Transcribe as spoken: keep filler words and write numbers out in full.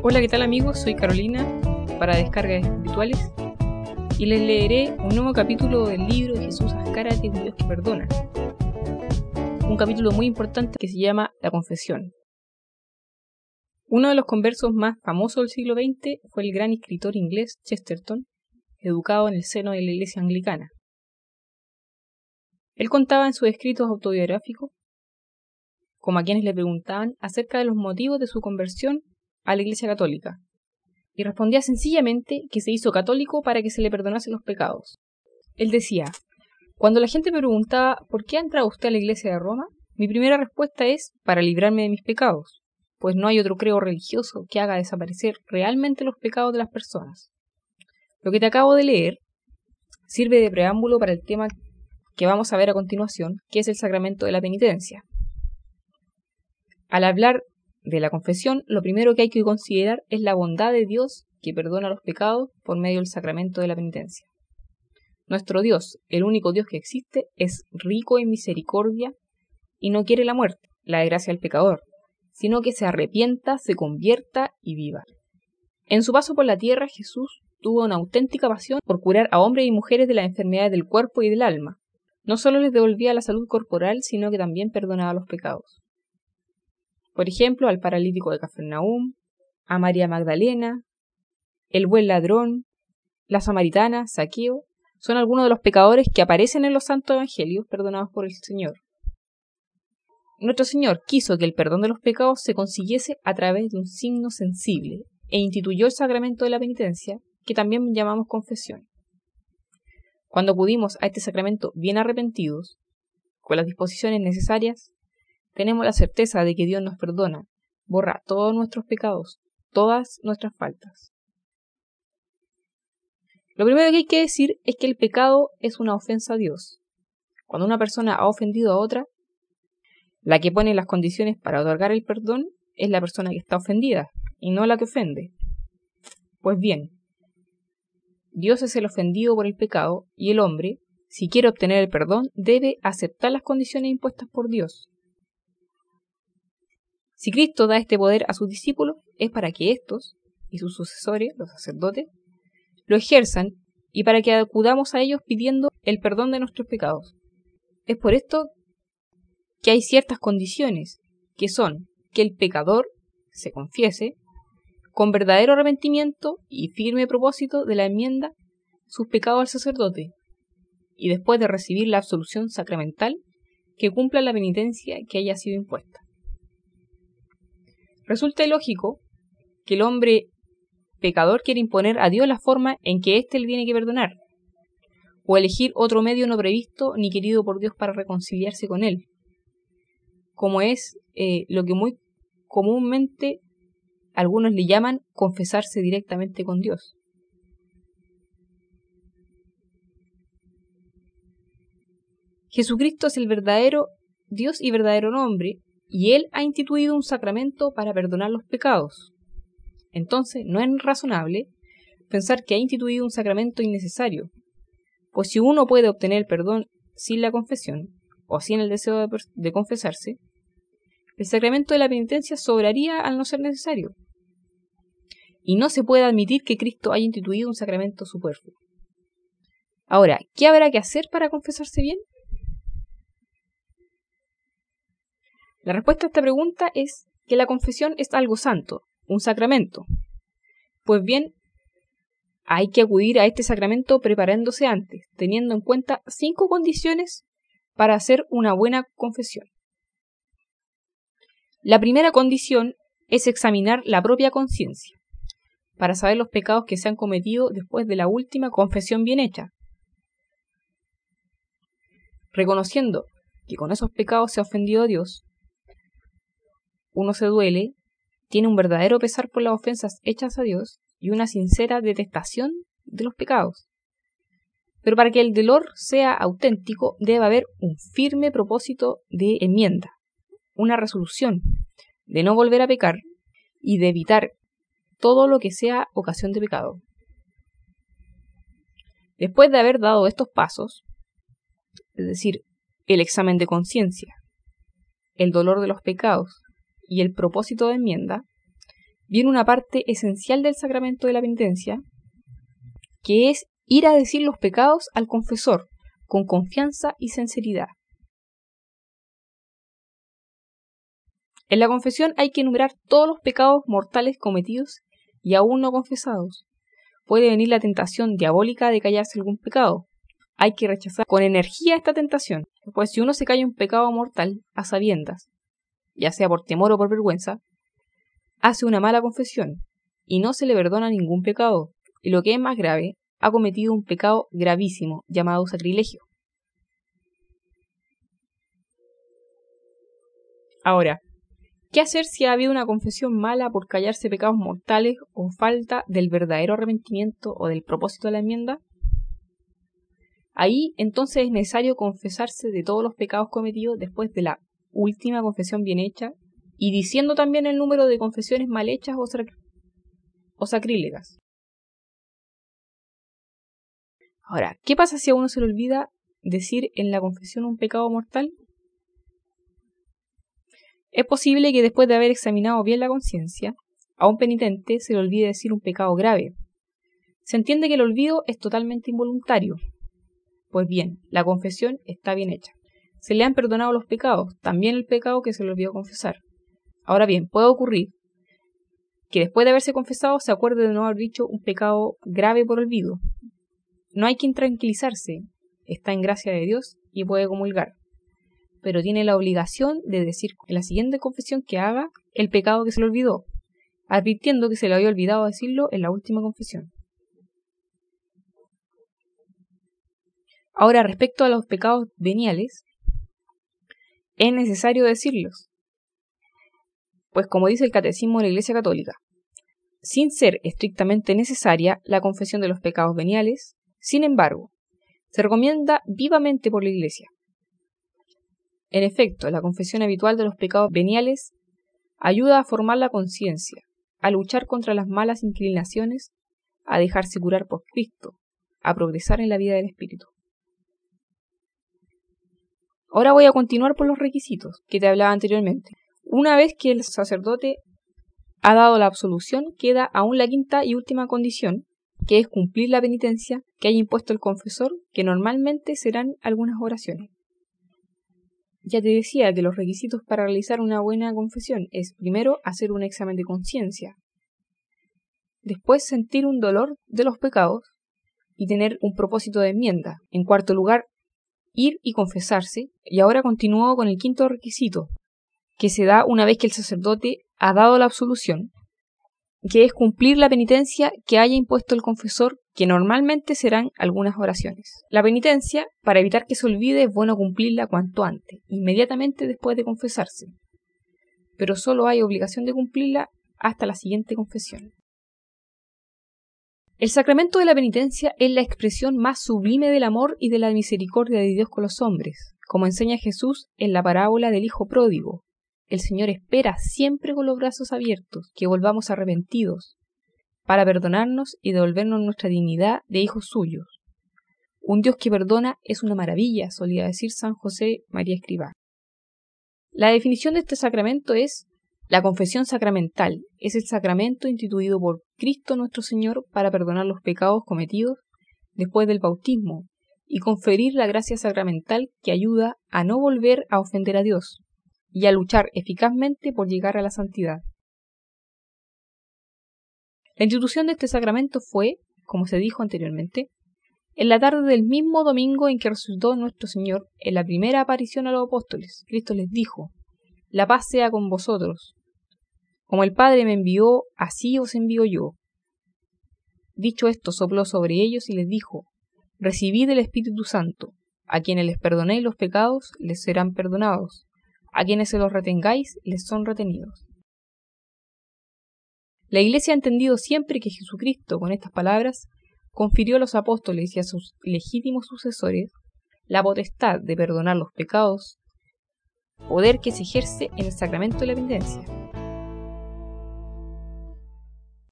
Hola, ¿qué tal amigos? Soy Carolina para Descargas Espirituales y les leeré un nuevo capítulo del libro de Jesús Azcárate, un Dios que perdona. Un capítulo muy importante que se llama La Confesión. Uno de los conversos más famosos del siglo veinte fue el gran escritor inglés Chesterton, educado en el seno de la Iglesia Anglicana. Él contaba en sus escritos autobiográficos, como a quienes le preguntaban acerca de los motivos de su conversión a la Iglesia Católica, y respondía sencillamente que se hizo católico para que se le perdonase los pecados. Él decía: cuando la gente me preguntaba ¿por qué ha entrado usted a la Iglesia de Roma?, mi primera respuesta es para librarme de mis pecados, pues no hay otro credo religioso que haga desaparecer realmente los pecados de las personas. Lo que te acabo de leer sirve de preámbulo para el tema que vamos a ver a continuación, que es el sacramento de la penitencia. Al hablar de la confesión, lo primero que hay que considerar es la bondad de Dios que perdona los pecados por medio del sacramento de la penitencia. Nuestro Dios, el único Dios que existe, es rico en misericordia y no quiere la muerte, la desgracia del pecador, sino que se arrepienta, se convierta y viva. En su paso por la tierra, Jesús tuvo una auténtica pasión por curar a hombres y mujeres de las enfermedades del cuerpo y del alma. No solo les devolvía la salud corporal, sino que también perdonaba los pecados. Por ejemplo, al paralítico de Cafarnaúm, a María Magdalena, el buen ladrón, la samaritana, Zaqueo, son algunos de los pecadores que aparecen en los santos evangelios perdonados por el Señor. Nuestro Señor quiso que el perdón de los pecados se consiguiese a través de un signo sensible e instituyó el sacramento de la penitencia, que también llamamos confesión. Cuando acudimos a este sacramento bien arrepentidos, con las disposiciones necesarias, tenemos la certeza de que Dios nos perdona, borra todos nuestros pecados, todas nuestras faltas. Lo primero que hay que decir es que el pecado es una ofensa a Dios. Cuando una persona ha ofendido a otra, la que pone las condiciones para otorgar el perdón es la persona que está ofendida, y no la que ofende. Pues bien, Dios es el ofendido por el pecado, y el hombre, si quiere obtener el perdón, debe aceptar las condiciones impuestas por Dios. Si Cristo da este poder a sus discípulos, es para que éstos y sus sucesores, los sacerdotes, lo ejerzan y para que acudamos a ellos pidiendo el perdón de nuestros pecados. Es por esto que hay ciertas condiciones, que son que el pecador se confiese con verdadero arrepentimiento y firme propósito de la enmienda sus pecados al sacerdote, y después de recibir la absolución sacramental, que cumpla la penitencia que haya sido impuesta. Resulta ilógico que el hombre pecador quiera imponer a Dios la forma en que éste le tiene que perdonar, o elegir otro medio no previsto ni querido por Dios para reconciliarse con él, como es eh, lo que muy comúnmente algunos le llaman confesarse directamente con Dios. Jesucristo es el verdadero Dios y verdadero hombre, y Él ha instituido un sacramento para perdonar los pecados. Entonces, no es razonable pensar que ha instituido un sacramento innecesario, pues si uno puede obtener el perdón sin la confesión, o sin el deseo de, de confesarse, el sacramento de la penitencia sobraría al no ser necesario. Y no se puede admitir que Cristo haya instituido un sacramento superfluo. Ahora, ¿qué habrá que hacer para confesarse bien? La respuesta a esta pregunta es que la confesión es algo santo, un sacramento. Pues bien, hay que acudir a este sacramento preparándose antes, teniendo en cuenta cinco condiciones para hacer una buena confesión. La primera condición es examinar la propia conciencia, para saber los pecados que se han cometido después de la última confesión bien hecha. Reconociendo que con esos pecados se ha ofendido a Dios, uno se duele, tiene un verdadero pesar por las ofensas hechas a Dios y una sincera detestación de los pecados. Pero para que el dolor sea auténtico, debe haber un firme propósito de enmienda, una resolución de no volver a pecar y de evitar todo lo que sea ocasión de pecado. Después de haber dado estos pasos, es decir, el examen de conciencia, el dolor de los pecados y el propósito de enmienda, viene una parte esencial del sacramento de la penitencia, que es ir a decir los pecados al confesor, con confianza y sinceridad. En la confesión hay que enumerar todos los pecados mortales cometidos y aún no confesados. Puede venir la tentación diabólica de callarse algún pecado. Hay que rechazar con energía esta tentación, pues si uno se calla un pecado mortal a sabiendas, ya sea por temor o por vergüenza, hace una mala confesión y no se le perdona ningún pecado, y lo que es más grave, ha cometido un pecado gravísimo llamado sacrilegio. Ahora, ¿qué hacer si ha habido una confesión mala por callarse pecados mortales o falta del verdadero arrepentimiento o del propósito de la enmienda? Ahí entonces es necesario confesarse de todos los pecados cometidos después de la última confesión bien hecha y diciendo también el número de confesiones mal hechas o, sac- o sacrílegas. Ahora, ¿qué pasa si a uno se le olvida decir en la confesión un pecado mortal? Es posible que después de haber examinado bien la conciencia, a un penitente se le olvide decir un pecado grave. Se entiende que el olvido es totalmente involuntario. Pues bien, la confesión está bien hecha. Se le han perdonado los pecados, también el pecado que se le olvidó confesar. Ahora bien, puede ocurrir que después de haberse confesado se acuerde de no haber dicho un pecado grave por olvido. No hay que intranquilizarse, está en gracia de Dios y puede comulgar, pero tiene la obligación de decir en la siguiente confesión que haga el pecado que se le olvidó, advirtiendo que se le había olvidado decirlo en la última confesión. Ahora, respecto a los pecados veniales, es necesario decirlos, pues como dice el Catecismo de la Iglesia Católica, sin ser estrictamente necesaria la confesión de los pecados veniales, sin embargo, se recomienda vivamente por la Iglesia. En efecto, la confesión habitual de los pecados veniales ayuda a formar la conciencia, a luchar contra las malas inclinaciones, a dejarse curar por Cristo, a progresar en la vida del Espíritu. Ahora voy a continuar por los requisitos que te hablaba anteriormente. Una vez que el sacerdote ha dado la absolución, queda aún la quinta y última condición, que es cumplir la penitencia que haya impuesto el confesor, que normalmente serán algunas oraciones. Ya te decía que los requisitos para realizar una buena confesión es, primero, hacer un examen de conciencia, después sentir un dolor de los pecados y tener un propósito de enmienda. En cuarto lugar, ir y confesarse. Y ahora continúo con el quinto requisito, que se da una vez que el sacerdote ha dado la absolución, que es cumplir la penitencia que haya impuesto el confesor, que normalmente serán algunas oraciones. La penitencia, para evitar que se olvide, es bueno cumplirla cuanto antes, inmediatamente después de confesarse, pero solo hay obligación de cumplirla hasta la siguiente confesión. El sacramento de la penitencia es la expresión más sublime del amor y de la misericordia de Dios con los hombres, como enseña Jesús en la parábola del Hijo Pródigo. El Señor espera siempre con los brazos abiertos que volvamos arrepentidos, para perdonarnos y devolvernos nuestra dignidad de hijos suyos. Un Dios que perdona es una maravilla, solía decir San José María Escrivá. La definición de este sacramento es: la confesión sacramental es el sacramento instituido por Cristo nuestro Señor para perdonar los pecados cometidos después del bautismo y conferir la gracia sacramental que ayuda a no volver a ofender a Dios y a luchar eficazmente por llegar a la santidad. La institución de este sacramento fue, como se dijo anteriormente, en la tarde del mismo domingo en que resucitó nuestro Señor en la primera aparición a los apóstoles. Cristo les dijo: la paz sea con vosotros. Como el Padre me envió, así os envío yo. Dicho esto, sopló sobre ellos y les dijo: recibid el Espíritu Santo. A quienes les perdonéis los pecados, les serán perdonados. A quienes se los retengáis, les son retenidos. La Iglesia ha entendido siempre que Jesucristo, con estas palabras, confirió a los apóstoles y a sus legítimos sucesores la potestad de perdonar los pecados, poder que se ejerce en el sacramento de la penitencia.